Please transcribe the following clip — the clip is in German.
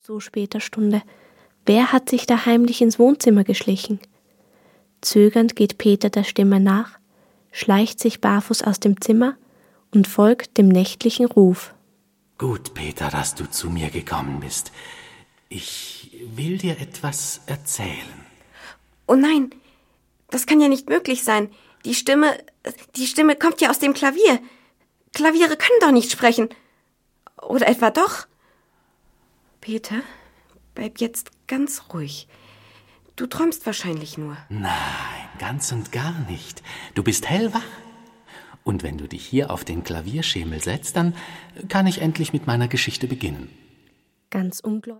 So später Stunde. Wer hat sich da heimlich ins Wohnzimmer geschlichen? Zögernd geht Peter der Stimme nach, schleicht sich barfuß aus dem Zimmer und folgt dem nächtlichen Ruf. Gut, Peter, dass du zu mir gekommen bist. Ich will dir etwas erzählen. Oh nein, das kann ja nicht möglich sein. Die Stimme kommt ja aus dem Klavier. Klaviere können doch nicht sprechen. Oder etwa doch? Peter, bleib jetzt ganz ruhig. Du träumst wahrscheinlich nur. Nein, ganz und gar nicht. Du bist hellwach. Und wenn du dich hier auf den Klavierschemel setzt, dann kann ich endlich mit meiner Geschichte beginnen. Ganz ungläubig.